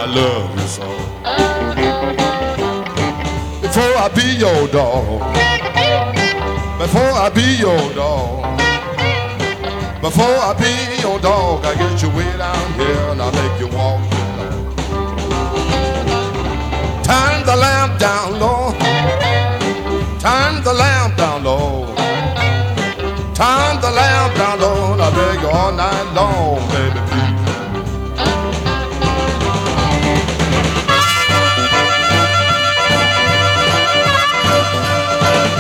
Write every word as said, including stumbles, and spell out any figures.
I love you so. Before I be your dog, before I be your dog, before I be your dog, I get you way down here and I make you walk along. Turn the lamp down low, turn the lamp down low, turn the lamp down low, and I beg you all night long, baby.